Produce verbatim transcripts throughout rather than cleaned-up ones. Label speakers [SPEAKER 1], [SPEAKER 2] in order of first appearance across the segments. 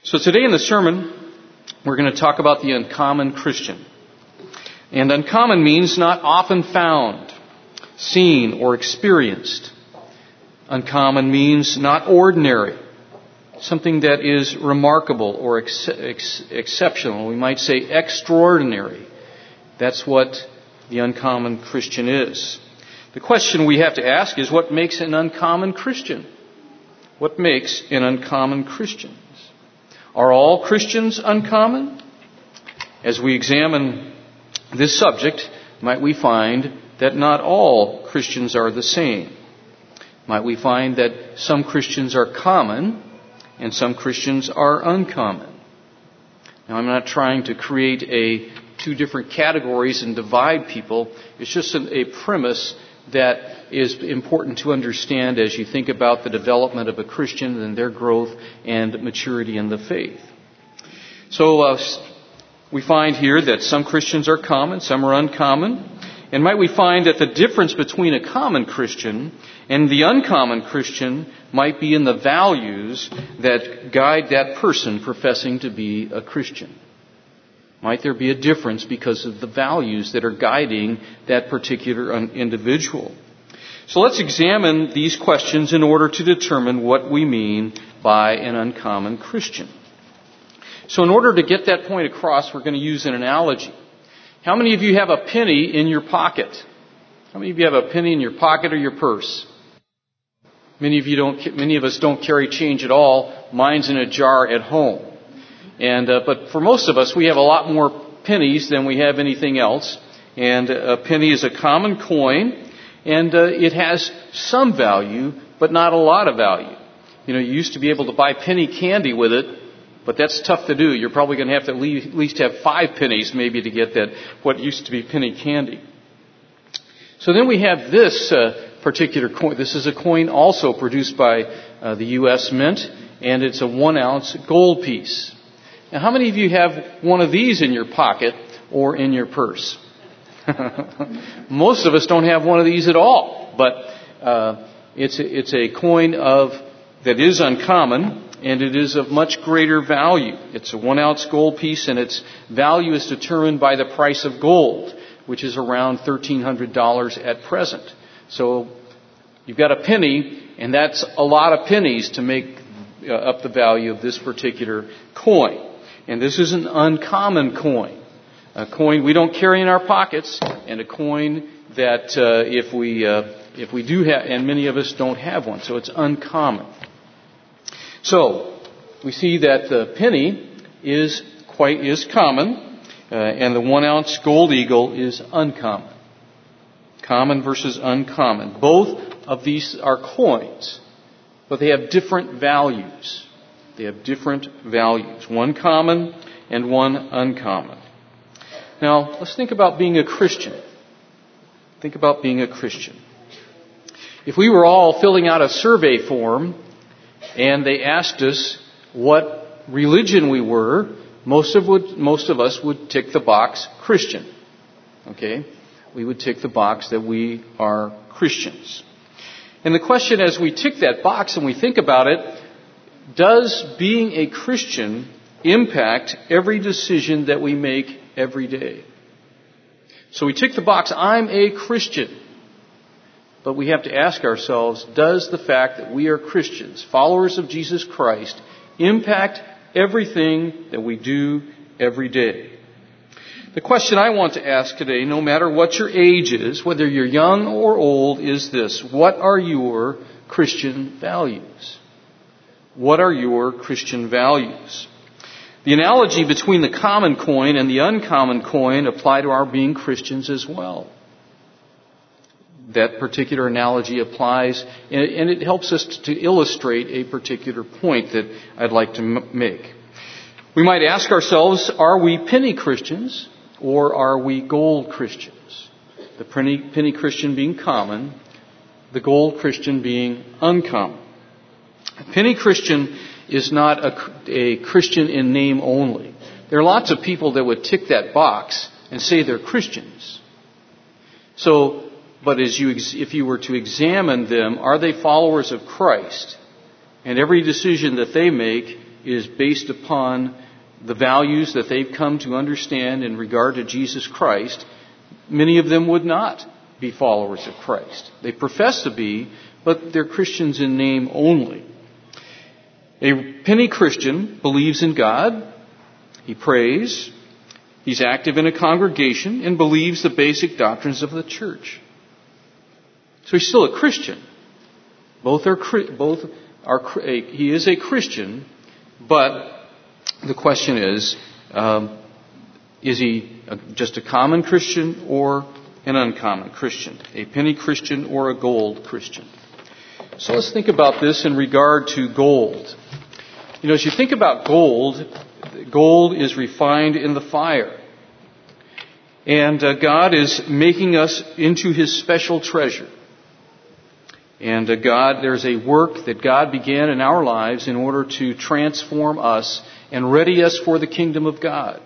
[SPEAKER 1] So today in the sermon, we're going to talk about the uncommon Christian. And uncommon means not often found, seen, or experienced. Uncommon means not ordinary, something that is remarkable or ex- ex- exceptional. We might say extraordinary. That's what the uncommon Christian is. The question we have to ask is, what makes an uncommon Christian? What makes an uncommon Christian? Are all Christians uncommon? As we examine this subject, might we find that not all Christians are the same? Might we find that some Christians are common and some Christians are uncommon? Now, I'm not trying to create a two different categories and divide people. It's just an, a premise that is important to understand as you think about the development of a Christian and their growth and maturity in the faith. So uh, we find here that some Christians are common, some are uncommon. And might we find that the difference between a common Christian and the uncommon Christian might be in the values that guide that person professing to be a Christian. Might there be a difference because of the values that are guiding that particular individual? So let's examine these questions in order to determine what we mean by an uncommon Christian. So in order to get that point across, we're going to use an analogy. How many of you have a penny in your pocket? How many of you have a penny in your pocket or your purse? Many of you don't. Many of us don't carry change at all. Mine's in a jar at home. And uh, but for most of us, we have a lot more pennies than we have anything else. And a penny is a common coin, and uh, it has some value, but not a lot of value. You know, you used to be able to buy penny candy with it, but that's tough to do. You're probably going to have to at least have five pennies maybe to get that, what used to be penny candy. So then we have this uh, particular coin. This is a coin also produced by uh, the U S Mint, and it's a one ounce gold piece. Now, how many of you have one of these in your pocket or in your purse? Most of us don't have one of these at all, but uh, it's a, it's a coin of that is uncommon, and it is of much greater value. It's a one ounce gold piece, and its value is determined by the price of gold, which is around thirteen hundred dollars at present. So you've got a penny, and that's a lot of pennies to make uh, up the value of this particular coin. And this is an uncommon coin, a coin we don't carry in our pockets, and a coin that uh, if we uh, if we do have, and many of us don't have one, so it's uncommon. So we see that the penny is quite is common, uh, and the one ounce gold eagle is uncommon. Common versus uncommon. Both of these are coins, but they have different values. They have different values. One common and one uncommon. Now, let's think about being a Christian. Think about being a Christian. If we were all filling out a survey form and they asked us what religion we were, most of would, most of us would tick the box Christian. Okay? We would tick the box that we are Christians. And the question as we tick that box and we think about it, does being a Christian impact every decision that we make every day? So we tick the box, I'm a Christian. But we have to ask ourselves, does the fact that we are Christians, followers of Jesus Christ, impact everything that we do every day? The question I want to ask today, no matter what your age is, whether you're young or old, is this: what are your Christian values? What are your Christian values? The analogy between the common coin and the uncommon coin apply to our being Christians as well. That particular analogy applies, and it helps us to illustrate a particular point that I'd like to make. We might ask ourselves, are we penny Christians or are we gold Christians? The penny, penny Christian being common, the gold Christian being uncommon. A penny Christian is not a, a Christian in name only. There are lots of people that would tick that box and say they're Christians. So, but as you, if you were to examine them, are they followers of Christ? And every decision that they make is based upon the values that they've come to understand in regard to Jesus Christ, many of them would not be followers of Christ. They profess to be, but they're Christians in name only. A penny Christian believes in God, he prays, he's active in a congregation, and believes the basic doctrines of the church. So he's still a Christian. Both are, both are, he is a Christian, but the question is, um, is he just a common Christian or an uncommon Christian? A penny Christian or a gold Christian? So let's think about this in regard to gold. You know, as you think about gold, gold is refined in the fire. And uh, God is making us into His special treasure. And uh, God, there's a work that God began in our lives in order to transform us and ready us for the kingdom of God.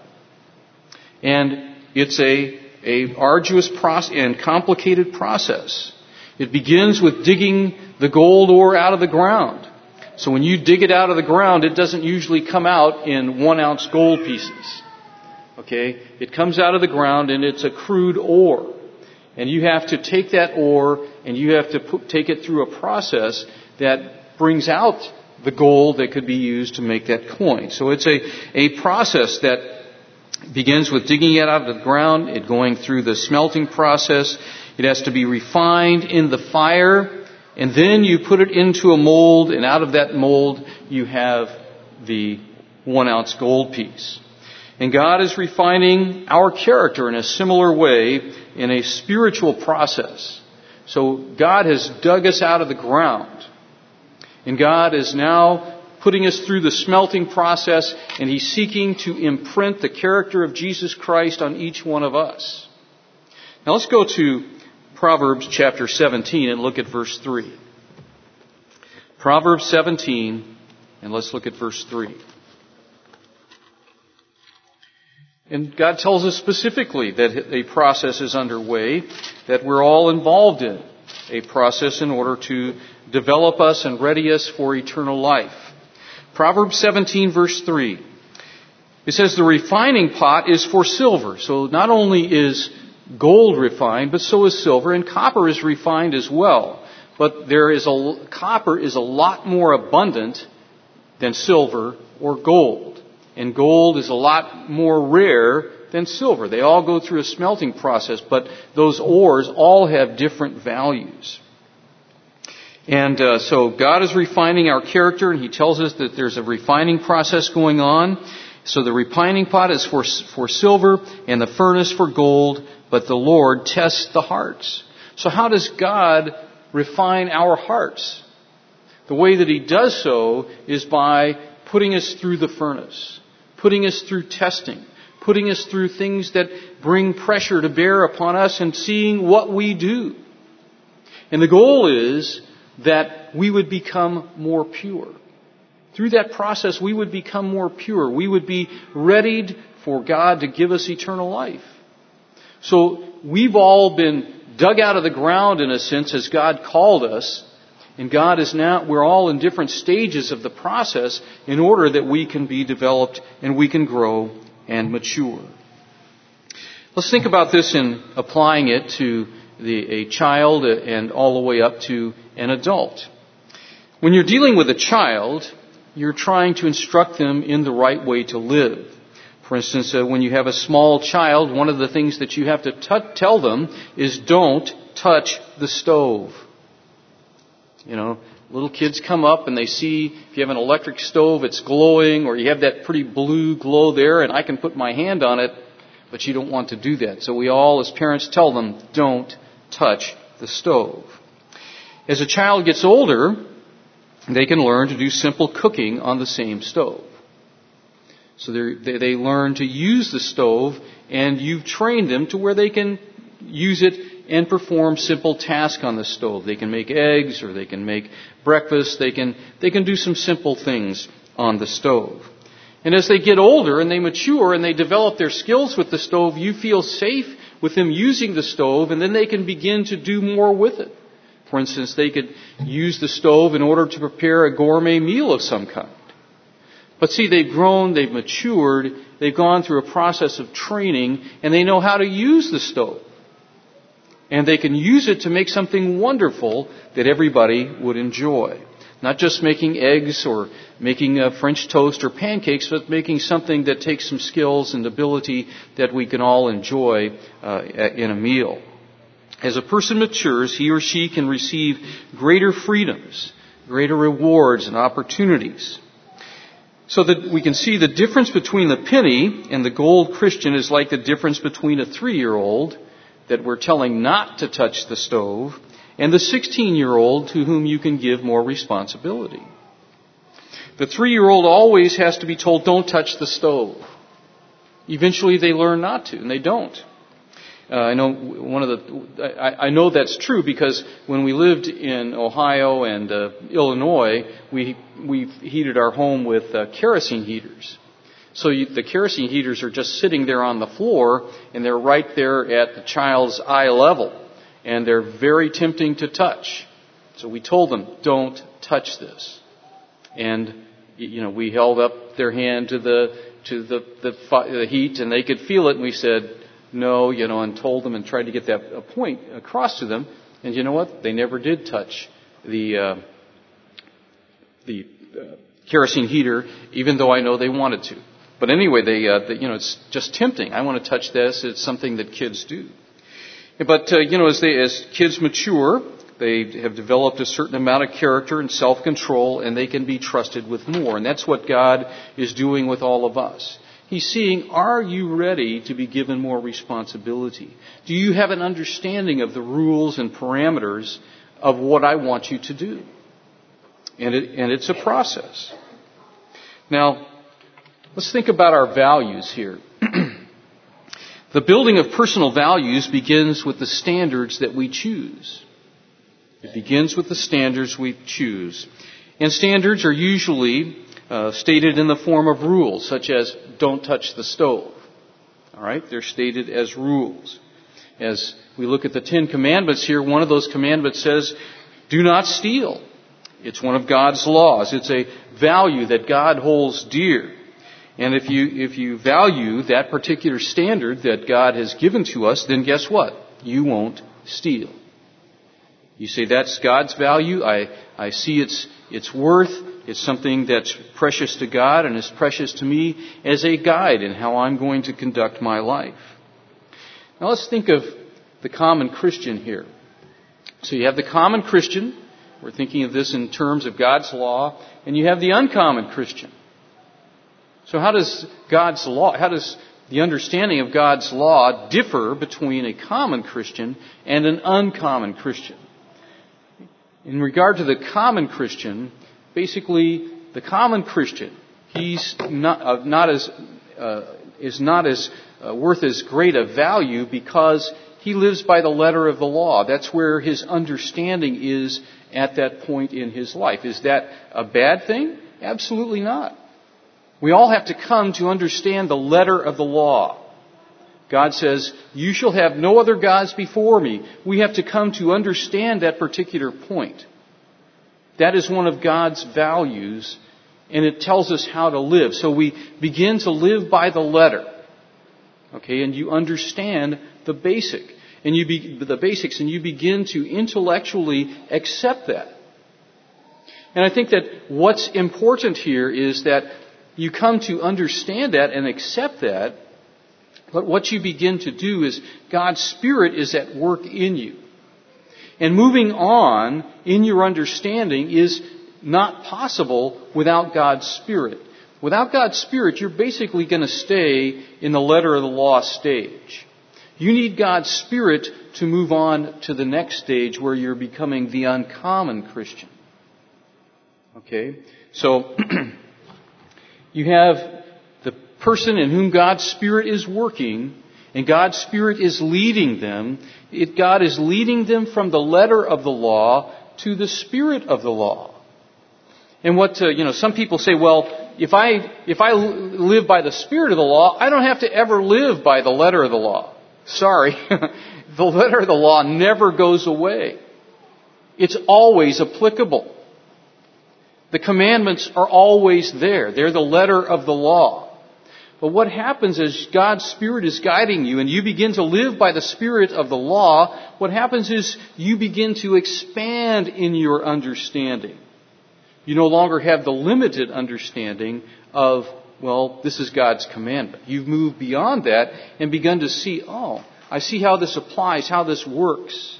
[SPEAKER 1] And it's a, a arduous process and complicated process. It begins with digging the gold ore out of the ground. So when you dig it out of the ground, it doesn't usually come out in one ounce gold pieces. Okay? It comes out of the ground and it's a crude ore. And you have to take that ore and you have to put, take it through a process that brings out the gold that could be used to make that coin. So it's a, a process that begins with digging it out of the ground, it going through the smelting process. It has to be refined in the fire. And then you put it into a mold, and out of that mold you have the one ounce gold piece. And God is refining our character in a similar way in a spiritual process. So God has dug us out of the ground. And God is now putting us through the smelting process, and He's seeking to imprint the character of Jesus Christ on each one of us. Now let's go to Proverbs chapter seventeen and look at verse three. Proverbs seventeen, and let's look at verse three. And God tells us specifically that a process is underway, that we're all involved in. A process in order to develop us and ready us for eternal life. Proverbs seventeen verse three. It says the refining pot is for silver. So not only is gold refined, but so is silver, and copper is refined as well. But there is a, copper is a lot more abundant than silver or gold. And gold is a lot more rare than silver. They all go through a smelting process, but those ores all have different values. And uh, so God is refining our character, and He tells us that there's a refining process going on. So the refining pot is for, for silver and the furnace for gold, but the Lord tests the hearts. So how does God refine our hearts? The way that He does so is by putting us through the furnace, putting us through testing, putting us through things that bring pressure to bear upon us and seeing what we do. And the goal is that we would become more pure. Through that process, we would become more pure. We would be readied for God to give us eternal life. So we've all been dug out of the ground in a sense as God called us. And God is now, we're all in different stages of the process in order that we can be developed and we can grow and mature. Let's think about this in applying it to the, a child and all the way up to an adult. When you're dealing with a child, you're trying to instruct them in the right way to live. For instance, uh, when you have a small child, one of the things that you have to t- tell them is don't touch the stove. You know, little kids come up and they see if you have an electric stove, it's glowing, or you have that pretty blue glow there, and I can put my hand on it, but you don't want to do that. So we all, as parents, tell them, don't touch the stove. As a child gets older, they can learn to do simple cooking on the same stove. So they they learn to use the stove, and you've trained them to where they can use it and perform simple tasks on the stove. They can make eggs, or they can make breakfast. They can they can do some simple things on the stove. And as they get older and they mature and they develop their skills with the stove, you feel safe with them using the stove, and then they can begin to do more with it. For instance, they could use the stove in order to prepare a gourmet meal of some kind. But see, they've grown, they've matured, they've gone through a process of training, and they know how to use the stove. And they can use it to make something wonderful that everybody would enjoy. Not just making eggs or making a French toast or pancakes, but making something that takes some skills and ability that we can all enjoy uh, in a meal. As a person matures, he or she can receive greater freedoms, greater rewards and opportunities. So that we can see the difference between the penny and the gold Christian is like the difference between a three-year-old that we're telling not to touch the stove and the sixteen-year-old to whom you can give more responsibility. The three-year-old always has to be told, don't touch the stove. Eventually they learn not to, and they don't. Uh, I know one of the. I, I know that's true because when we lived in Ohio and uh, Illinois, we we heated our home with uh, kerosene heaters. So you, the kerosene heaters are just sitting there on the floor, and they're right there at the child's eye level, and they're very tempting to touch. So we told them, don't touch this. And you know, we held up their hand to the to the the, the heat, and they could feel it, and we said, no, you know, and told them and tried to get that a point across to them. And you know what? They never did touch the uh, the uh, kerosene heater, even though I know they wanted to. But anyway, they, uh, they, you know, it's just tempting. I want to touch this. It's something that kids do. But uh, you know, as they as kids mature, they have developed a certain amount of character and self-control, and they can be trusted with more. And that's what God is doing with all of us. He's seeing, are you ready to be given more responsibility? Do you have an understanding of the rules and parameters of what I want you to do? And, it, and it's a process. Now, let's think about our values here. The building of personal values begins with the standards that we choose. It begins with the standards we choose. And standards are usually Uh, stated in the form of rules, such as don't touch the stove. All right, they're stated as rules. As we look at the Ten Commandments here, one of those commandments says, "Do not steal." It's one of God's laws. It's a value that God holds dear. And if you if you value that particular standard that God has given to us, then guess what? You won't steal. You say that's God's value. I I see its its worth. It's something that's precious to God and is precious to me as a guide in how I'm going to conduct my life. Now let's think of the common Christian here. So you have the common Christian. We're thinking of this in terms of God's law. And you have the uncommon Christian. So how does God's law, how does the understanding of God's law differ between a common Christian and an uncommon Christian? In regard to the common Christian, basically, the common Christian, he's not, uh, not as, uh, is not as uh, worth as great a value because he lives by the letter of the law. That's where his understanding is at that point in his life. Is that a bad thing? Absolutely not. We all have to come to understand the letter of the law. God says, "You shall have no other gods before me." We have to come to understand that particular point. That is one of God's values, and it tells us how to live. So we begin to live by the letter. Okay, and you understand the basic, and you be, the basics, and you begin to intellectually accept that. And I think that what's important here is that you come to understand that and accept that, but what you begin to do is God's Spirit is at work in you. And moving on in your understanding is not possible without God's Spirit. Without God's Spirit, you're basically going to stay in the letter of the law stage. You need God's Spirit to move on to the next stage where you're becoming the uncommon Christian. Okay? So, you have the person in whom God's Spirit is working, and God's Spirit is leading them. It, God is leading them from the letter of the law to the spirit of the law. And what, uh, you know, some people say, well, if I, if I live by the spirit of the law, I don't have to ever live by the letter of the law. Sorry. The letter of the law never goes away. It's always applicable. The commandments are always there. They're the letter of the law. But what happens is God's Spirit is guiding you and you begin to live by the Spirit of the law. What happens is you begin to expand in your understanding. You no longer have the limited understanding of, well, this is God's commandment. You've moved beyond that and begun to see, oh, I see how this applies, how this works.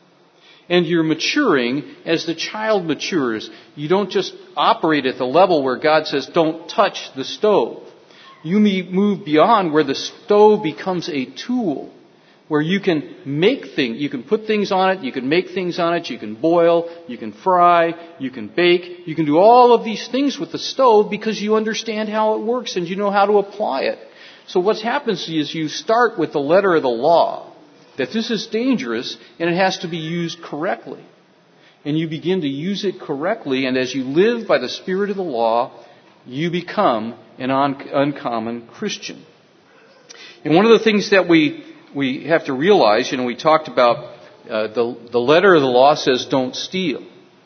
[SPEAKER 1] And you're maturing as the child matures. You don't just operate at the level where God says, don't touch the stove. You move beyond where the stove becomes a tool, where you can make things, you can put things on it, you can make things on it, you can boil, you can fry, you can bake, you can do all of these things with the stove because you understand how it works and you know how to apply it. So what happens is you start with the letter of the law, that this is dangerous and it has to be used correctly. And you begin to use it correctly, and as you live by the Spirit of the law, you become an un- uncommon Christian. And one of the things that we we have to realize, you know, we talked about uh, the the letter of the law says don't steal.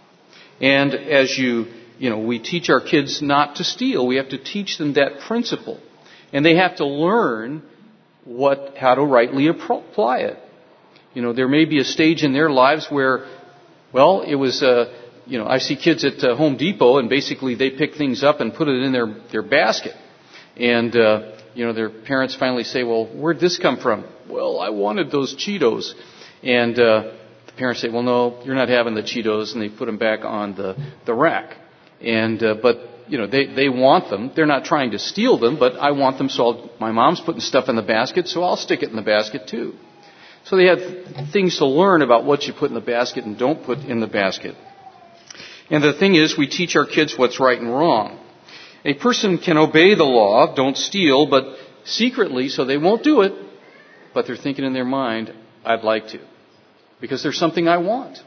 [SPEAKER 1] And as you, you know, we teach our kids not to steal. We have to teach them that principle. And they have to learn what how to rightly apply it. You know, there may be a stage in their lives where, well, it was uh You know, I see kids at uh, Home Depot, and basically they pick things up and put it in their, their basket. And, uh, you know, their parents finally say, well, where'd this come from? Well, I wanted those Cheetos. And uh, the parents say, well, no, you're not having the Cheetos. And they put them back on the, the rack. And, uh, but, you know, they, they want them. They're not trying to steal them, but I want them, so I'll, my mom's putting stuff in the basket, so I'll stick it in the basket too. So they have things to learn about what you put in the basket and don't put in the basket. And the thing is, we teach our kids what's right and wrong. A person can obey the law, don't steal, but secretly, so they won't do it, but they're thinking in their mind, I'd like to. Because there's something I want.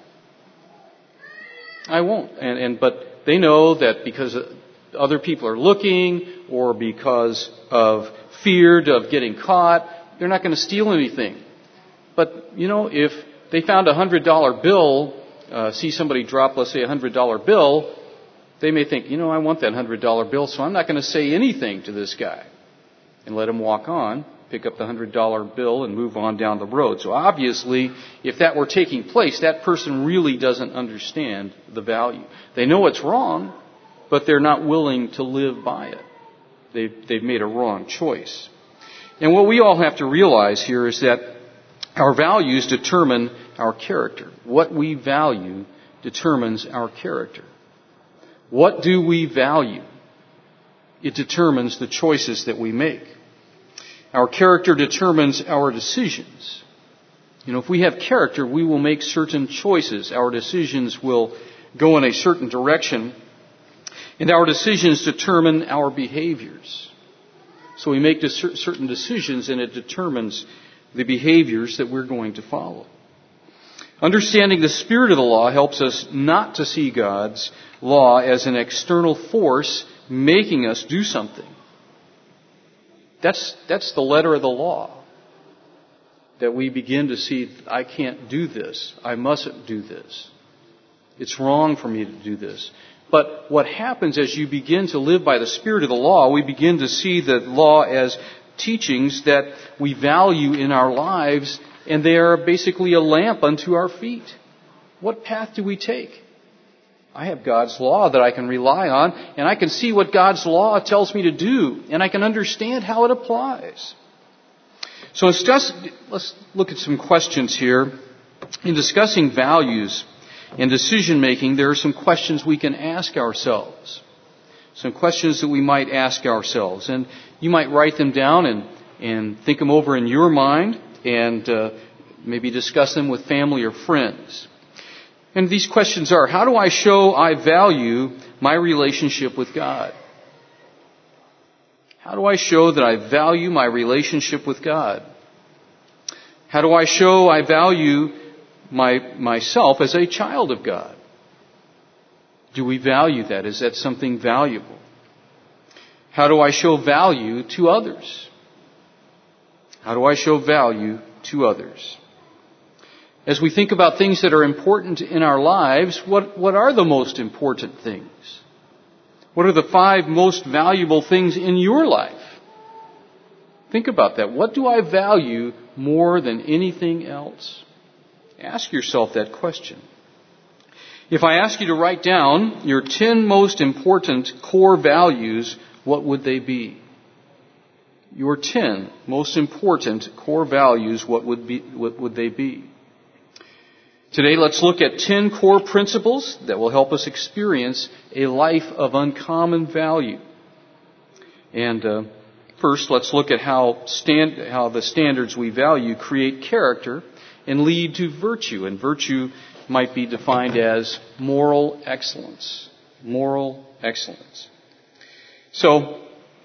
[SPEAKER 1] I won't. And, and but they know that because other people are looking, or because of fear of getting caught, they're not going to steal anything. But, you know, if they found a one hundred dollar bill, Uh, see somebody drop, let's say, a one hundred dollar bill, they may think, you know, I want that one hundred dollar bill, so I'm not going to say anything to this guy. And let him walk on, pick up the one hundred dollar bill, and move on down the road. So obviously, if that were taking place, that person really doesn't understand the value. They know it's wrong, but they're not willing to live by it. They've, they've made a wrong choice. And what we all have to realize here is that our values determine our character. What we value determines our character. What do we value? It determines the choices that we make. Our character determines our decisions. You know, if we have character, we will make certain choices. Our decisions will go in a certain direction. And our decisions determine our behaviors. So we make certain decisions, and it determines the behaviors that we're going to follow. Understanding the spirit of the law helps us not to see God's law as an external force making us do something. That's, that's the letter of the law. That we begin to see, I can't do this. I mustn't do this. It's wrong for me to do this. But what happens as you begin to live by the spirit of the law, we begin to see the law as teachings that we value in our lives, and they are basically a lamp unto our feet. What path do we take? I have God's law that I can rely on, and I can see what God's law tells me to do, and I can understand how it applies. So let's, just, let's look at some questions here. In discussing values and decision making, there are some questions we can ask ourselves. Some questions that we might ask ourselves. And you might write them down and, and think them over in your mind, and uh, maybe discuss them with family or friends. And these questions are, how do I show I value my relationship with God? How do I show that I value my relationship with God? How do I show I value my myself as a child of God? Do we value that? Is that something valuable? How do I show value to others? How do I show value to others? As we think about things that are important in our lives, what, what are the most important things? What are the five most valuable things in your life? Think about that. What do I value more than anything else? Ask yourself that question. If I ask you to write down your ten most important core values, what would they be? Your ten most important core values, what would be, what would they be? Today, let's look at ten core principles that will help us experience a life of uncommon value. And uh, first, let's look at how stand, how the standards we value create character and lead to virtue. And virtue might be defined as moral excellence. Moral excellence. So,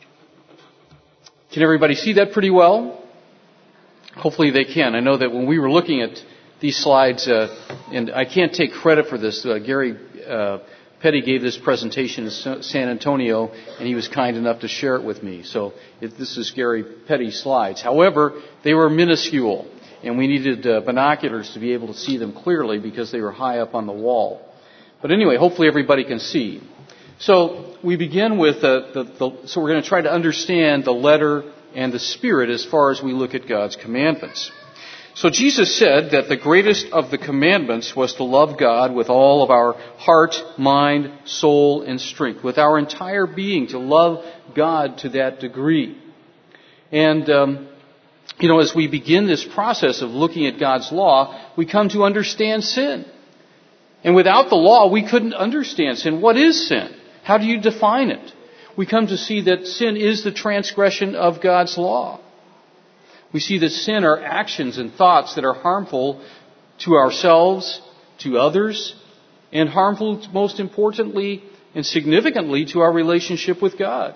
[SPEAKER 1] can everybody see that pretty well? Hopefully they can. I know that when we were looking at these slides, uh, and I can't take credit for this, uh, Gary uh, Petty gave this presentation in San Antonio, and he was kind enough to share it with me. So it, this is Gary Petty's slides. However, they were minuscule, and we needed uh, binoculars to be able to see them clearly because they were high up on the wall. But anyway, hopefully everybody can see. So we begin with uh, the, the. So we're going to try to understand the letter and the spirit as far as we look at God's commandments. So Jesus said that the greatest of the commandments was to love God with all of our heart, mind, soul, and strength, with our entire being, to love God to that degree. And, um, you know, as we begin this process of looking at God's law, we come to understand sin. And without the law, we couldn't understand sin. What is sin? How do you define it? We come to see that sin is the transgression of God's law. We see that sin are actions and thoughts that are harmful to ourselves, to others, and harmful, most importantly and significantly, to our relationship with God.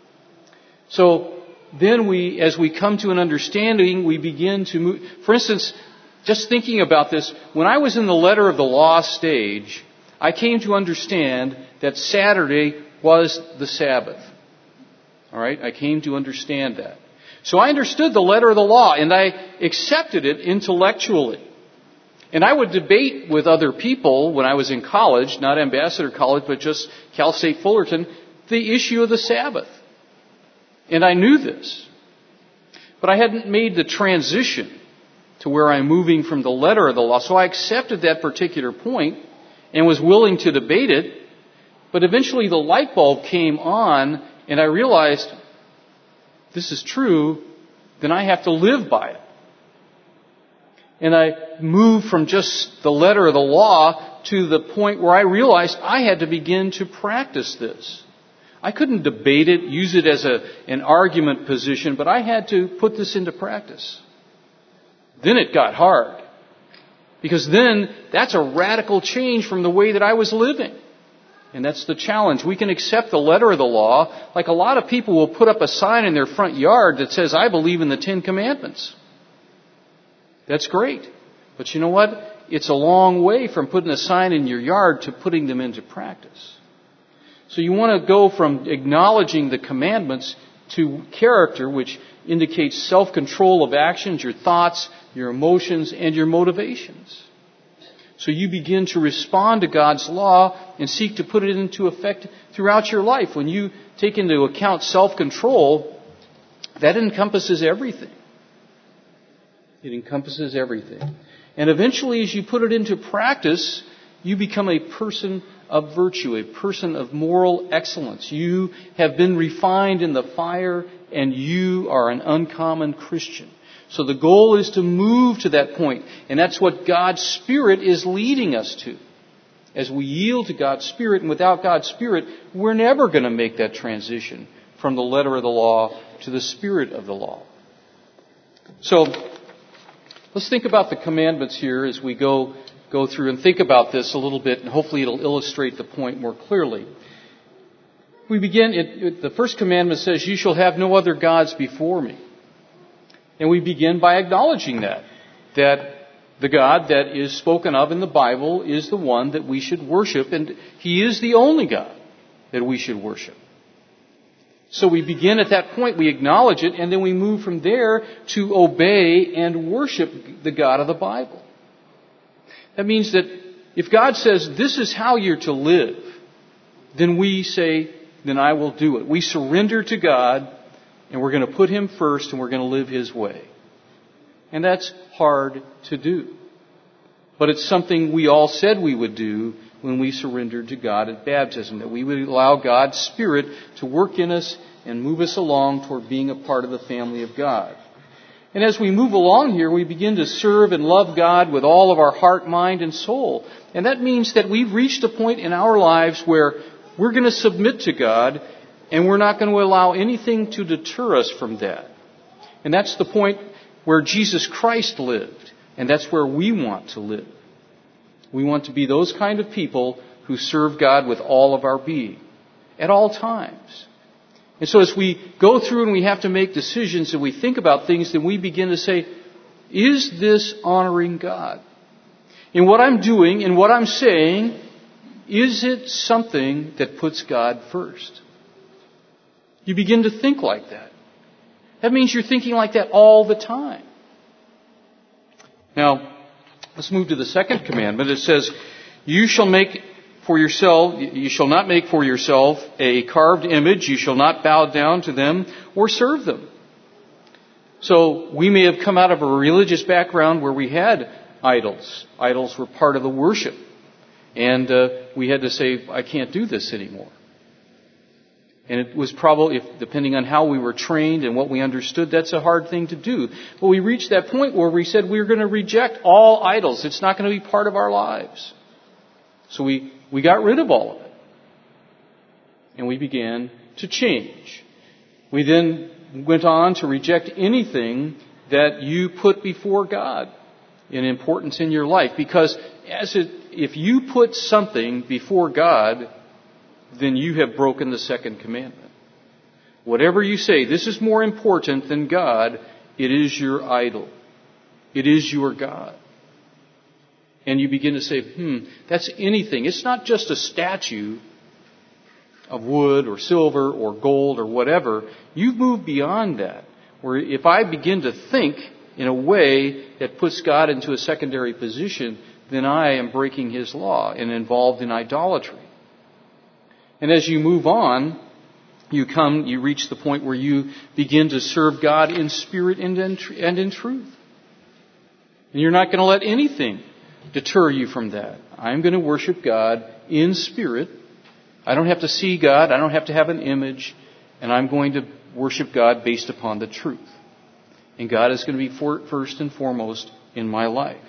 [SPEAKER 1] So then we, as we come to an understanding, we begin to move. For instance, just thinking about this, when I was in the letter of the law stage, I came to understand that Saturday was the Sabbath. All right? I came to understand that. So I understood the letter of the law, and I accepted it intellectually. And I would debate with other people when I was in college, not Ambassador College, but just Cal State Fullerton, the issue of the Sabbath. And I knew this. But I hadn't made the transition to where I'm moving from the letter of the law. So I accepted that particular point and was willing to debate it. But eventually the light bulb came on, and I realized, this is true, then I have to live by it. And I moved from just the letter of the law to the point where I realized I had to begin to practice this. I couldn't debate it, use it as a, an argument position, but I had to put this into practice. Then it got hard. Because then that's a radical change from the way that I was living. And that's the challenge. We can accept the letter of the law, like a lot of people will put up a sign in their front yard that says, I believe in the Ten Commandments. That's great. But you know what? It's a long way from putting a sign in your yard to putting them into practice. So you want to go from acknowledging the commandments to character, which indicates self-control of actions, your thoughts, your emotions, and your motivations. So you begin to respond to God's law and seek to put it into effect throughout your life. When you take into account self-control, that encompasses everything. It encompasses everything. And eventually, as you put it into practice, you become a person of virtue, a person of moral excellence. You have been refined in the fire, and you are an uncommon Christian. So the goal is to move to that point, and that's what God's Spirit is leading us to. As we yield to God's Spirit, and without God's Spirit, we're never going to make that transition from the letter of the law to the spirit of the law. So let's think about the commandments here as we go go through and think about this a little bit, and hopefully it'll illustrate the point more clearly. We begin, it, it, the first commandment says, you shall have no other gods before me. And we begin by acknowledging that, that the God that is spoken of in the Bible is the one that we should worship, and He is the only God that we should worship. So we begin at that point, we acknowledge it, and then we move from there to obey and worship the God of the Bible. That means that if God says, this is how you're to live, then we say, then I will do it. We surrender to God, and we're going to put Him first, and we're going to live His way. And that's hard to do. But it's something we all said we would do when we surrendered to God at baptism, that we would allow God's Spirit to work in us and move us along toward being a part of the family of God. And as we move along here, we begin to serve and love God with all of our heart, mind, and soul. And that means that we've reached a point in our lives where we're going to submit to God, and we're not going to allow anything to deter us from that. And that's the point where Jesus Christ lived, and that's where we want to live. We want to be those kind of people who serve God with all of our being, at all times. And so as we go through and we have to make decisions and we think about things, then we begin to say, is this honoring God? In what I'm doing, in what I'm saying, is it something that puts God first? You begin to think like that. That means you're thinking like that all the time. Now, let's move to the second commandment. It says, you shall make for yourself, you shall not make for yourself a carved image. You shall not bow down to them or serve them. So we may have come out of a religious background where we had idols. Idols were part of the worship. And uh, we had to say, I can't do this anymore. And it was probably, if, depending on how we were trained and what we understood, that's a hard thing to do. But we reached that point where we said we're going to reject all idols. It's not going to be part of our lives. So we, we got rid of all of it. And we began to change. We then went on to reject anything that you put before God in importance in your life. Because as it, if you put something before God, then you have broken the second commandment. Whatever you say, this is more important than God, it is your idol. It is your God. And you begin to say, hmm, that's anything. It's not just a statue of wood or silver or gold or whatever. You've moved beyond that. Where if I begin to think in a way that puts God into a secondary position, then I am breaking His law and involved in idolatry. And as you move on, you come, you reach the point where you begin to serve God in spirit and in, and in truth. And you're not going to let anything deter you from that. I'm going to worship God in spirit. I don't have to see God. I don't have to have an image. And I'm going to worship God based upon the truth. And God is going to be for, first and foremost in my life.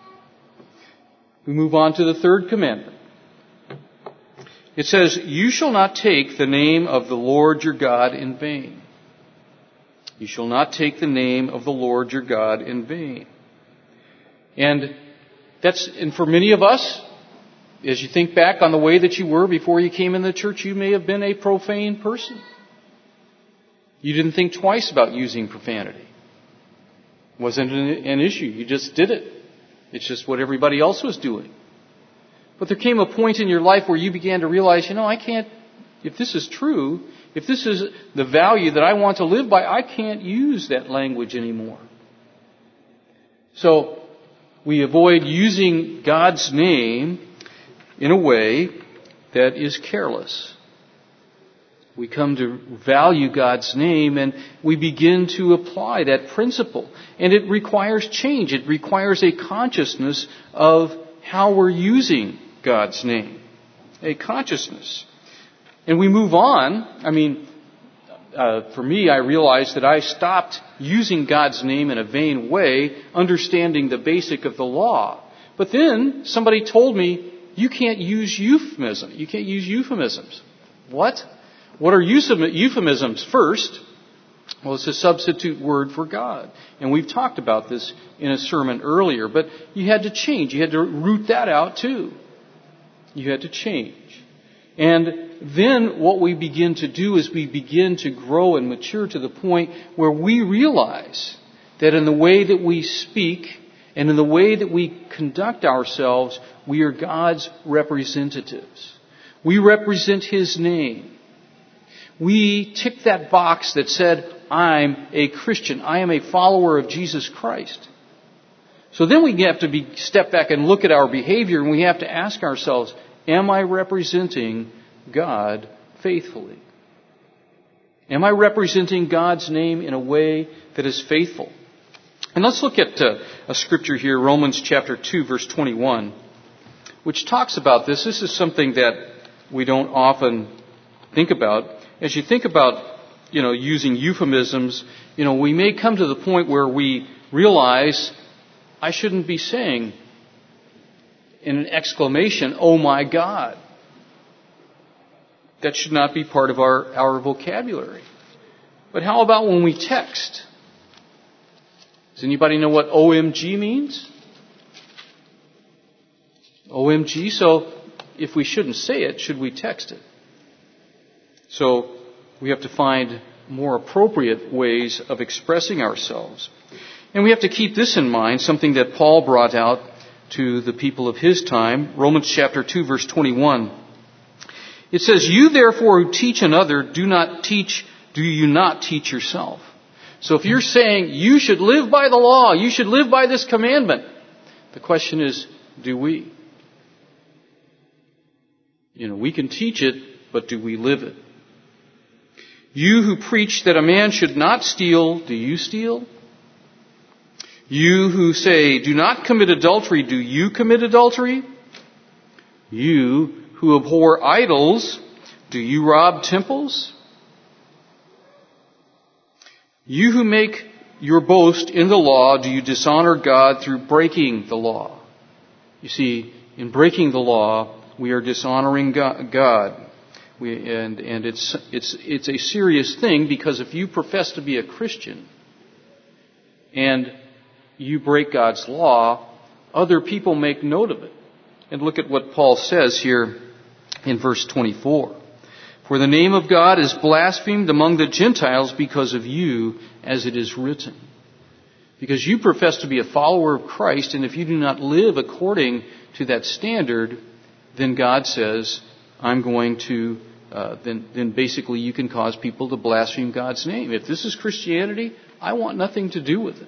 [SPEAKER 1] We move on to the third commandment. It says, you shall not take the name of the Lord your God in vain. You shall not take the name of the Lord your God in vain. And that's, and for many of us, as you think back on the way that you were before you came in the church, you may have been a profane person. You didn't think twice about using profanity. It wasn't an, an issue. You just did it. It's just what everybody else was doing. But there came a point in your life where you began to realize, you know, I can't, if this is true, if this is the value that I want to live by, I can't use that language anymore. So we avoid using God's name in a way that is careless. We come to value God's name and we begin to apply that principle. And it requires change. It requires a consciousness of how we're using God's name. A consciousness. And we move on. I mean, uh, for me, I realized that I stopped using God's name in a vain way, understanding the basic of the law. But then somebody told me, you can't use euphemism. You can't use euphemisms. What? What are euphemisms? First, well, it's a substitute word for God. And we've talked about this in a sermon earlier, but you had to change. You had to root that out too. You had to change. And then what we begin to do is we begin to grow and mature to the point where we realize that in the way that we speak and in the way that we conduct ourselves, we are God's representatives. We represent His name. We tick that box that said, I'm a Christian. I am a follower of Jesus Christ. So then we have to be, step back and look at our behavior and we have to ask ourselves, am I representing God faithfully? Am I representing God's name in a way that is faithful? And let's look at uh, a scripture here, Romans chapter two, verse twenty-one, which talks about this. This is something that we don't often think about. As you think about, you know, using euphemisms, you know, we may come to the point where we realize I shouldn't be saying in an exclamation, "Oh my God." That should not be part of our, our vocabulary. But how about when we text? Does anybody know what O M G means? O M G, so if we shouldn't say it, should we text it? So we have to find more appropriate ways of expressing ourselves. And we have to keep this in mind, something that Paul brought out to the people of his time. Romans chapter two, verse twenty-one. It says, "You therefore who teach another, do not teach, do you not teach yourself?" So if you're saying you should live by the law, you should live by this commandment, the question is, do we? You know, we can teach it, but do we live it? You who preach that a man should not steal, do you steal? You who say, do not commit adultery, do you commit adultery? You who abhor idols, do you rob temples? You who make your boast in the law, do you dishonor God through breaking the law? You see, in breaking the law, we are dishonoring God. We, and and it's it's it's a serious thing, because if you profess to be a Christian and you break God's law, other people make note of it. And look at what Paul says here in verse twenty-four. "For the name of God is blasphemed among the Gentiles because of you, as it is written." Because you profess to be a follower of Christ, and if you do not live according to that standard, then God says, I'm going to, uh, then, then basically you can cause people to blaspheme God's name. If this is Christianity, I want nothing to do with it.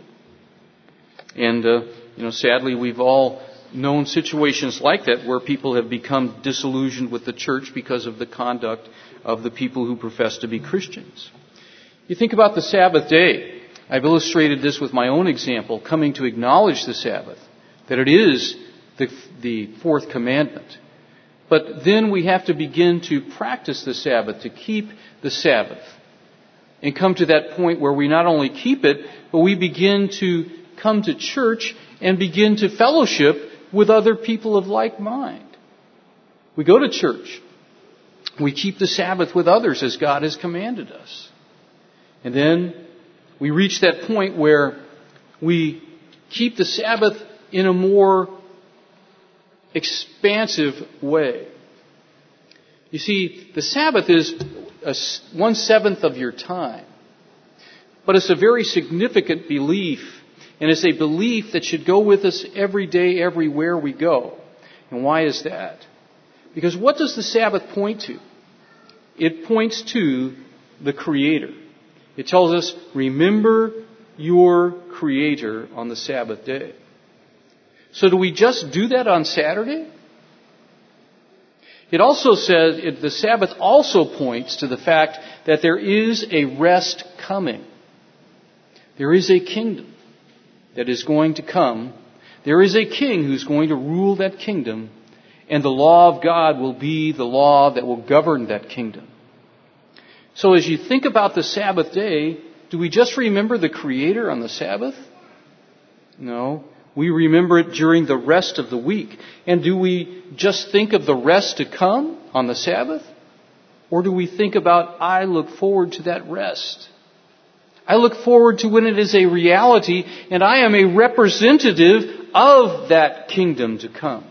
[SPEAKER 1] And, uh, you know, sadly, we've all known situations like that where people have become disillusioned with the church because of the conduct of the people who profess to be Christians. You think about the Sabbath day. I've illustrated this with my own example, coming to acknowledge the Sabbath, that it is the, the fourth commandment. But then we have to begin to practice the Sabbath, to keep the Sabbath, and come to that point where we not only keep it, but we begin to come to church and begin to fellowship with other people of like mind. We go to church. We keep the Sabbath with others as God has commanded us. And then we reach that point where we keep the Sabbath in a more expansive way. You see, the Sabbath is a one-seventh of your time. But it's a very significant belief. And it's a belief that should go with us every day, everywhere we go. And why is that? Because what does the Sabbath point to? It points to the Creator. It tells us, remember your Creator on the Sabbath day. So do we just do that on Saturday? It also says, it, the Sabbath also points to the fact that there is a rest coming. There is a kingdom that is going to come. There is a king who's going to rule that kingdom, and the law of God will be the law that will govern that kingdom. So as you think about the Sabbath day, do we just remember the Creator on the Sabbath? No. We remember it during the rest of the week. And do we just think of the rest to come on the Sabbath? Or do we think about, I look forward to that rest? I look forward to when it is a reality and I am a representative of that kingdom to come.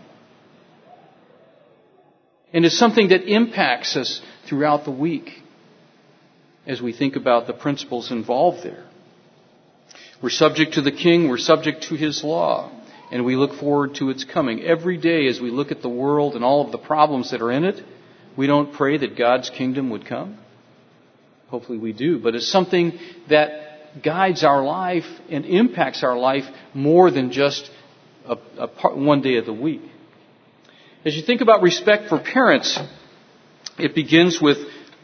[SPEAKER 1] And it's something that impacts us throughout the week as we think about the principles involved there. We're subject to the King, we're subject to His law, and we look forward to its coming. Every day as we look at the world and all of the problems that are in it, we don't pray that God's kingdom would come. Hopefully we do, but it's something that guides our life and impacts our life more than just a, a part, one day of the week. As you think about respect for parents, it begins with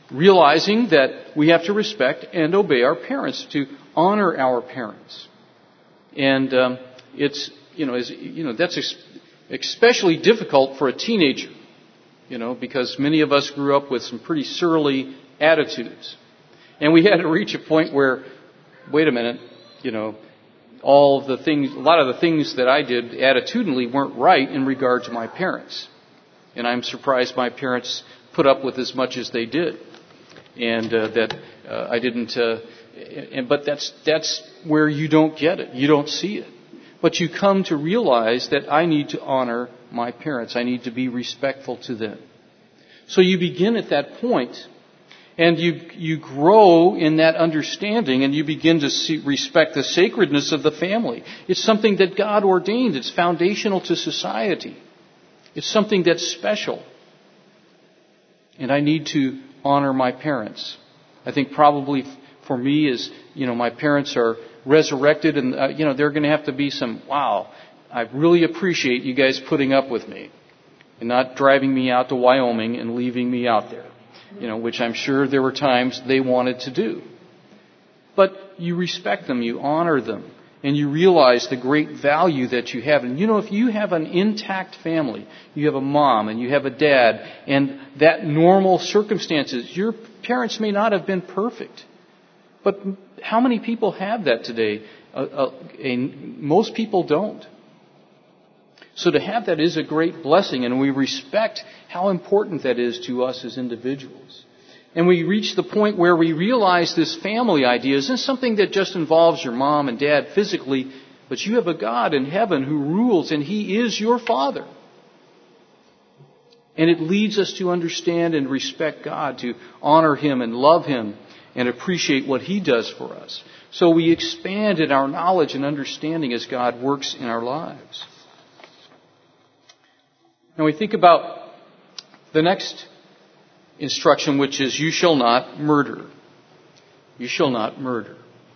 [SPEAKER 1] realizing that we have to respect and obey our parents, to honor our parents. And um, it's, you know, is, you know, that's ex- especially difficult for a teenager, you know, because many of us grew up with some pretty surly attitudes. And we had to reach a point where, wait a minute, you know, all of the things, a lot of the things that I did attitudinally weren't right in regard to my parents. And I'm surprised my parents put up with as much as they did. And uh, that uh, I didn't, uh, and, but that's, that's where you don't get it. You don't see it. But you come to realize that I need to honor my parents. I need to be respectful to them. So you begin at that point, and you you grow in that understanding, and you begin to see, respect the sacredness of the family. It's something that God ordained. It's foundational to society. It's something that's special. And I need to honor my parents. I think probably for me is, you know, my parents are resurrected, and, uh, you know, there are going to have to be some, wow, I really appreciate you guys putting up with me and not driving me out to Wyoming and leaving me out there. You know, which I'm sure there were times they wanted to do. But you respect them, you honor them, and you realize the great value that you have. And you know, if you have an intact family, you have a mom and you have a dad, and that normal circumstances, your parents may not have been perfect. But how many people have that today? Uh, uh, and most people don't. So to have that is a great blessing, and we respect how important that is to us as individuals. And we reach the point where we realize this family idea isn't something that just involves your mom and dad physically, but you have a God in heaven who rules, and He is your Father. And it leads us to understand and respect God, to honor Him and love Him and appreciate what He does for us. So we expand in our knowledge and understanding as God works in our lives. Now we think about the next instruction, which is, you shall not murder. You shall not murder.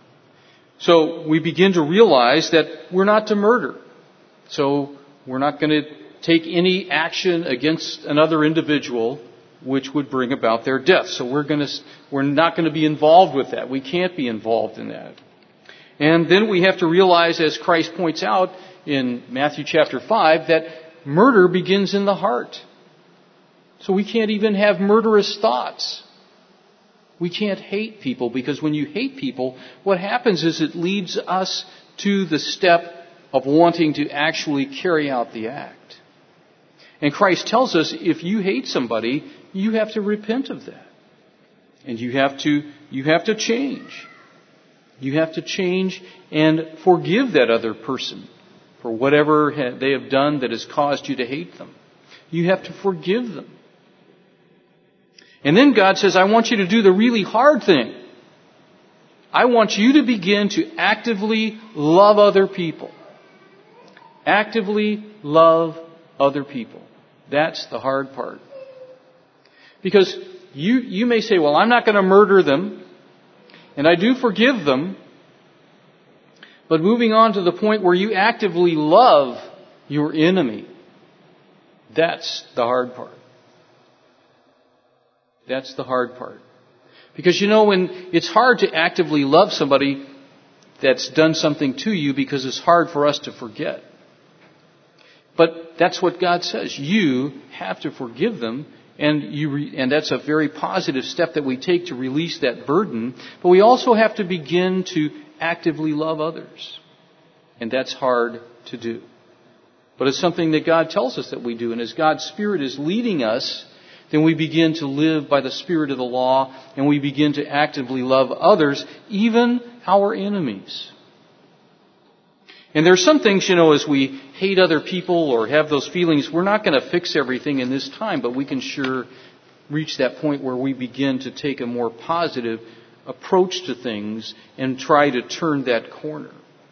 [SPEAKER 1] So we begin to realize that we're not to murder. So we're not going to take any action against another individual which would bring about their death. So we're going to, we're not going to be involved with that. We can't be involved in that. And then we have to realize, as Christ points out in Matthew chapter five, that murder begins in the heart. So we can't even have murderous thoughts. We can't hate people, because when you hate people, what happens is it leads us to the step of wanting to actually carry out the act. And Christ tells us, if you hate somebody, you have to repent of that. And you have to, you have to change. You have to change and forgive that other person for whatever they have done that has caused you to hate them. You have to forgive them. And then God says, I want you to do the really hard thing. I want you to begin to actively love other people. Actively love other people. That's the hard part. Because you, you may say, well, I'm not going to murder them, and I do forgive them. But moving on to the point where you actively love your enemy, that's the hard part. That's the hard part. Because you know, when it's hard to actively love somebody that's done something to you, because it's hard for us to forget. But that's what God says. You have to forgive them, and you re- and that's a very positive step that we take to release that burden. But we also have to begin to actively love others. And that's hard to do. But it's something that God tells us that we do. And as God's Spirit is leading us, then we begin to live by the Spirit of the law, and we begin to actively love others, even our enemies. And there are some things, you know, as we hate other people or have those feelings, we're not going to fix everything in this time, but we can sure reach that point where we begin to take a more positive approach to things and try to turn that corner.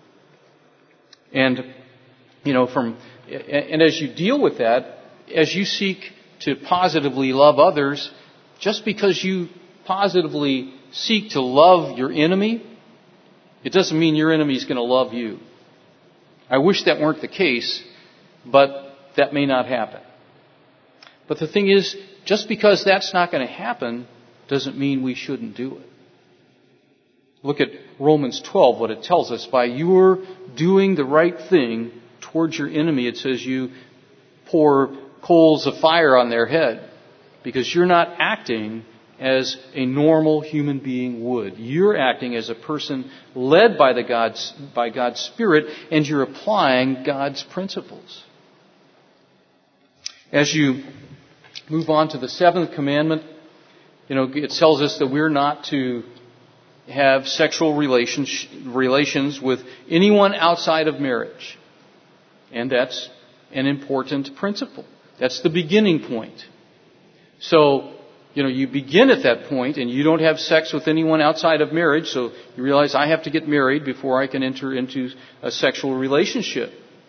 [SPEAKER 1] And, you know, from, and as you deal with that, as you seek to positively love others, just because you positively seek to love your enemy, it doesn't mean your enemy is going to love you. I wish that weren't the case, but that may not happen. But the thing is, just because that's not going to happen doesn't mean we shouldn't do it. Look at Romans twelve, what it tells us. By your doing the right thing towards your enemy, it says you pour coals of fire on their head because you're not acting as a normal human being would. You're acting as a person led by the God's, by God's Spirit, and you're applying God's principles. As you move on to the seventh commandment, you know, it tells us that we're not to have sexual relations, relations with anyone outside of marriage. And that's an important principle. That's the beginning point. So, you know, you begin at that point and you don't have sex with anyone outside of marriage, so you realize I have to get married before I can enter into a sexual relationship.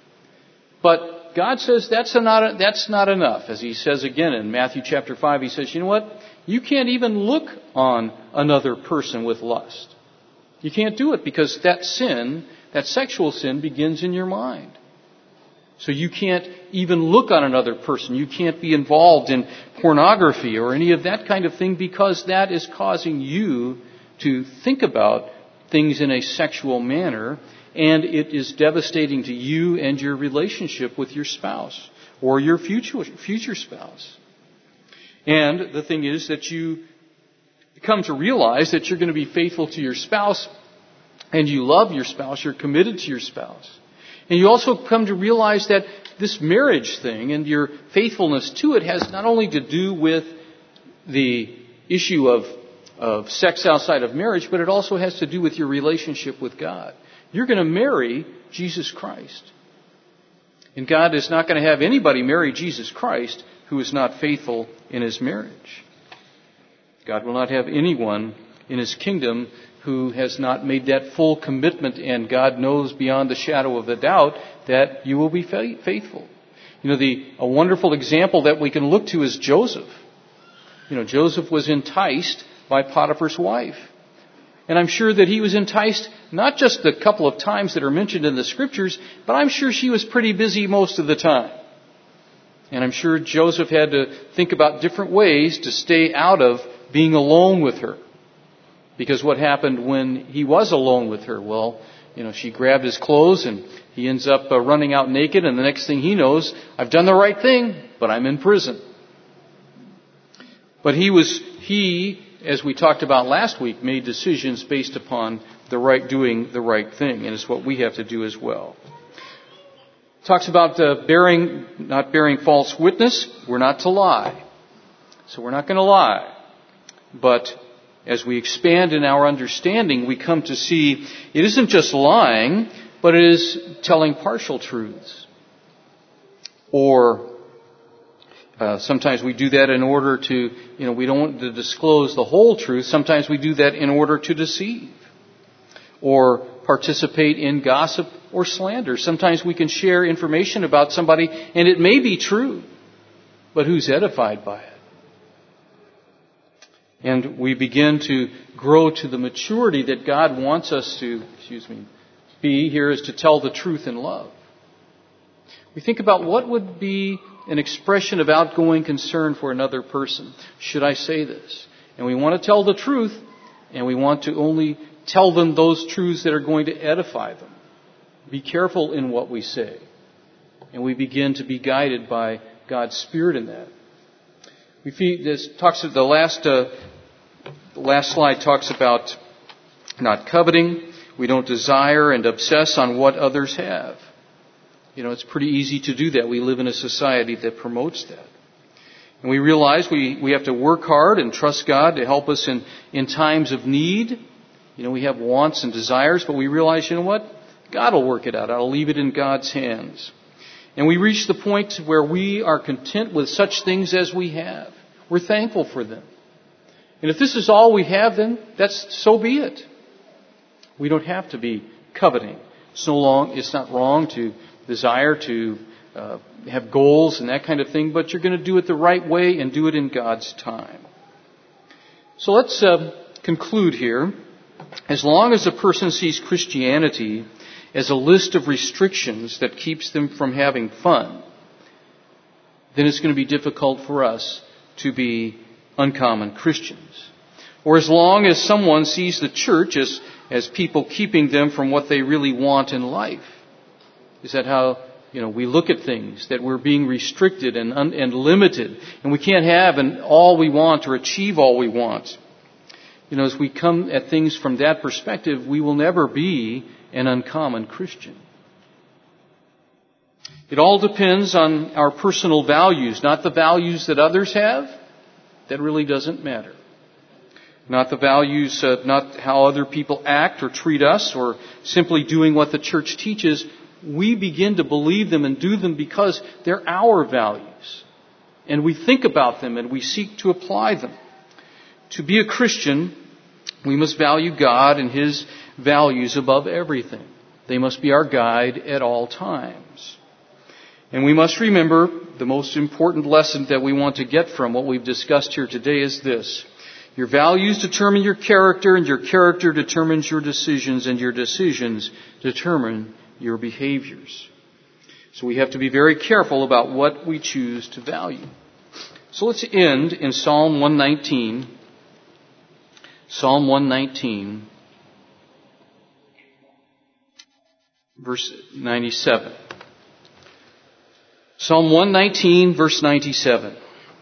[SPEAKER 1] But God says that's not, that's not enough. As He says again in Matthew chapter five, He says, you know what? You can't even look on another person with lust. You can't do it because that sin, that sexual sin, begins in your mind. So you can't even look on another person. You can't be involved in pornography or any of that kind of thing because that is causing you to think about things in a sexual manner, and it is devastating to you and your relationship with your spouse or your future future spouse. And the thing is that you come to realize that you're going to be faithful to your spouse and you love your spouse, you're committed to your spouse. And you also come to realize that this marriage thing and your faithfulness to it has not only to do with the issue of, of sex outside of marriage, but it also has to do with your relationship with God. You're going to marry Jesus Christ. And God is not going to have anybody marry Jesus Christ who is not faithful in his marriage. God will not have anyone in his kingdom who has not made that full commitment, and God knows beyond the shadow of a doubt that you will be faithful. You know, the a wonderful example that we can look to is Joseph. You know, Joseph was enticed by Potiphar's wife. And I'm sure that he was enticed not just the couple of times that are mentioned in the scriptures, but I'm sure she was pretty busy most of the time. And I'm sure Joseph had to think about different ways to stay out of being alone with her. Because what happened when he was alone with her? Well, you know, she grabbed his clothes and he ends up uh, running out naked, and the next thing he knows, I've done the right thing, but I'm in prison. But he was, he, as we talked about last week, made decisions based upon the right, doing the right thing, and it's what we have to do as well. Talks about uh, bearing, not bearing false witness. We're not to lie. So we're not going to lie. But as we expand in our understanding, we come to see it isn't just lying, but it is telling partial truths. Or uh, sometimes we do that in order to, you know, we don't want to disclose the whole truth. Sometimes we do that in order to deceive or participate in gossip or slander. Sometimes we can share information about somebody and it may be true, but who's edified by it? And we begin to grow to the maturity that God wants us to, excuse me, be here is to tell the truth in love. We think about what would be an expression of outgoing concern for another person. Should I say this? And we want to tell the truth, and we want to only tell them those truths that are going to edify them. Be careful in what we say. And we begin to be guided by God's Spirit in that. We feed this talks the last uh, the last slide talks about not coveting. We don't desire and obsess on what others have. You know, it's pretty easy to do that. We live in a society that promotes that. And we realize we, we have to work hard and trust God to help us in, in times of need. You know, we have wants and desires, but we realize, you know what? God will work it out. I'll leave it in God's hands. And we reach the point where we are content with such things as we have. We're thankful for them. And if this is all we have, then that's so be it. We don't have to be coveting. It's no long, it's not wrong to desire to uh, have goals and that kind of thing, but you're going to do it the right way and do it in God's time. So let's uh, conclude here. As long as a person sees Christianity as a list of restrictions that keeps them from having fun, then it's going to be difficult for us to be uncommon Christians. Or as long as someone sees the church as, as people keeping them from what they really want in life. Is that how, you know, we look at things, that we're being restricted and, un, and limited, and we can't have an, all we want or achieve all we want? You know, as we come at things from that perspective, we will never be an uncommon Christian. It all depends on our personal values, not the values that others have. That really doesn't matter. Not the values, uh, not how other people act or treat us, or simply doing what the church teaches. We begin to believe them and do them because they're our values. And we think about them and we seek to apply them. To be a Christian, we must value God and His values above everything. They must be our guide at all times. And we must remember the most important lesson that we want to get from what we've discussed here today is this. Your values determine your character, and your character determines your decisions, and your decisions determine your behaviors. So we have to be very careful about what we choose to value. So let's end in Psalm one nineteen. Psalm one nineteen, verse ninety-seven. Psalm one nineteen, verse ninety-seven.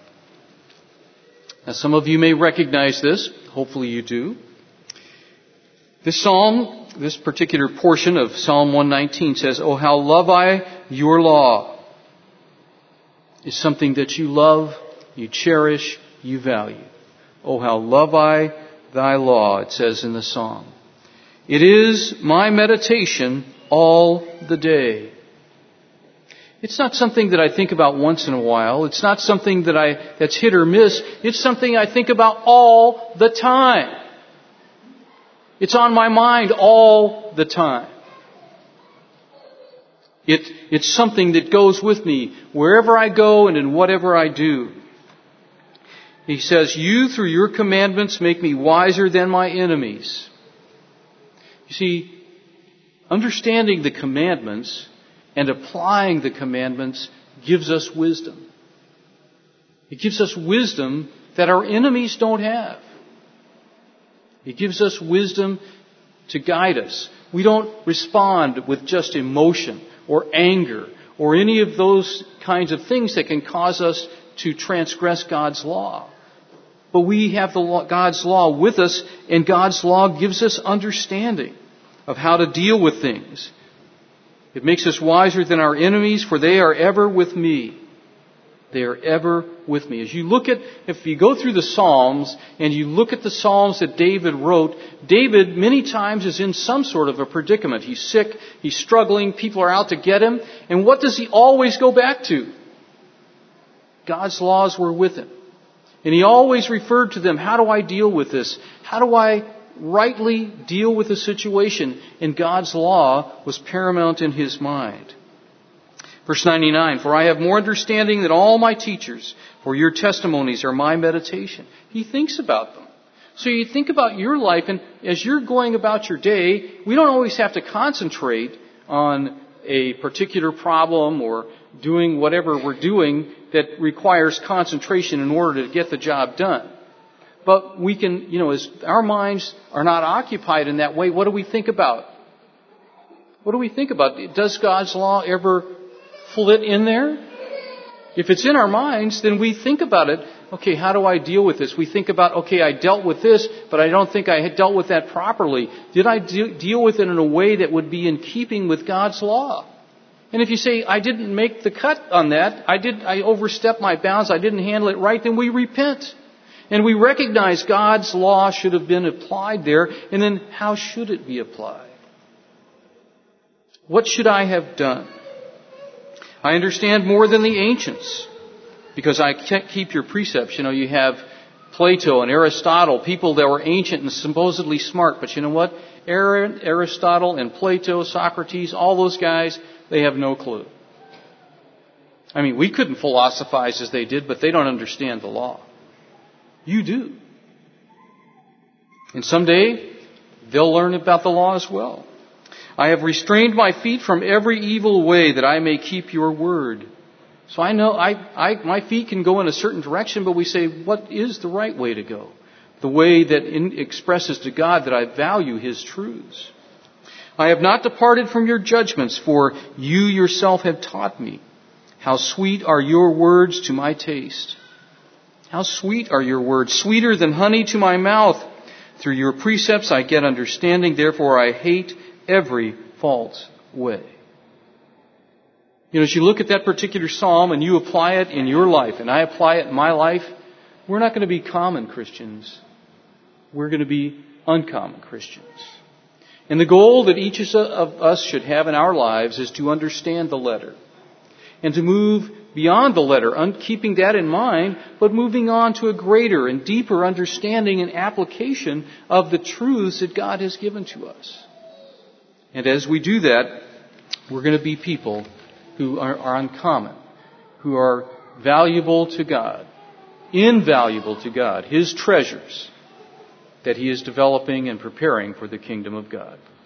[SPEAKER 1] Now, some of you may recognize this. Hopefully you do. This psalm, this particular portion of Psalm one nineteen says, "Oh, how love I your law." Is something that you love, you cherish, you value. "Oh, how love I thy law," it says in the song. "It is my meditation all the day." It's not something that I think about once in a while. It's not something that I that's hit or miss. It's something I think about all the time. It's on my mind all the time. It, it's something that goes with me wherever I go and in whatever I do. He says, "You through your commandments make me wiser than my enemies." You see, understanding the commandments and applying the commandments gives us wisdom. It gives us wisdom that our enemies don't have. It gives us wisdom to guide us. We don't respond with just emotion or anger or any of those kinds of things that can cause us to transgress God's law. But we have the law, God's law with us, and God's law gives us understanding of how to deal with things. It makes us wiser than our enemies, for they are ever with me. They are ever with me. As you look at, if you go through the Psalms and you look at the Psalms that David wrote, David many times is in some sort of a predicament. He's sick, he's struggling, people are out to get him. And what does he always go back to? God's laws were with him. And he always referred to them. How do I deal with this? How do I rightly deal with the situation? And God's law was paramount in his mind. Verse ninety-nine, "For I have more understanding than all my teachers, for your testimonies are my meditation." He thinks about them. So you think about your life, and as you're going about your day, we don't always have to concentrate on a particular problem or doing whatever we're doing that requires concentration in order to get the job done. But we can, you know, as our minds are not occupied in that way, what do we think about? What do we think about? Does God's law ever flit in there? If it's in our minds, then we think about it. Okay, how do I deal with this? We think about, okay, I dealt with this, but I don't think I had dealt with that properly. Did I de- deal with it in a way that would be in keeping with God's law? And if you say, I didn't make the cut on that, I did, I overstepped my bounds, I didn't handle it right, then we repent. And we recognize God's law should have been applied there, and then how should it be applied? What should I have done? I understand more than the ancients, because I can't keep your precepts. You know, you have Plato and Aristotle, people that were ancient and supposedly smart, but you know what? Aristotle and Plato, Socrates, all those guys, they have no clue. I mean, we couldn't philosophize as they did, but they don't understand the law. You do. And someday, they'll learn about the law as well. "I have restrained my feet from every evil way that I may keep your word." So I know I, I, my feet can go in a certain direction, but we say, what is the right way to go? the way that in, expresses to God that I value His truths. I have not departed from your judgments, for you yourself have taught me. How sweet are your words to my taste. How sweet are your words, sweeter than honey to my mouth. Through your precepts I get understanding, therefore I hate every false way. You know, as you look at that particular psalm and you apply it in your life, and I apply it in my life, we're not going to be common Christians. We're going to be uncommon Christians. And the goal that each of us should have in our lives is to understand the letter and to move beyond the letter, keeping that in mind, but moving on to a greater and deeper understanding and application of the truths that God has given to us. And as we do that, we're going to be people who are, are uncommon, who are valuable to God, invaluable to God, His treasures that He is developing and preparing for the kingdom of God.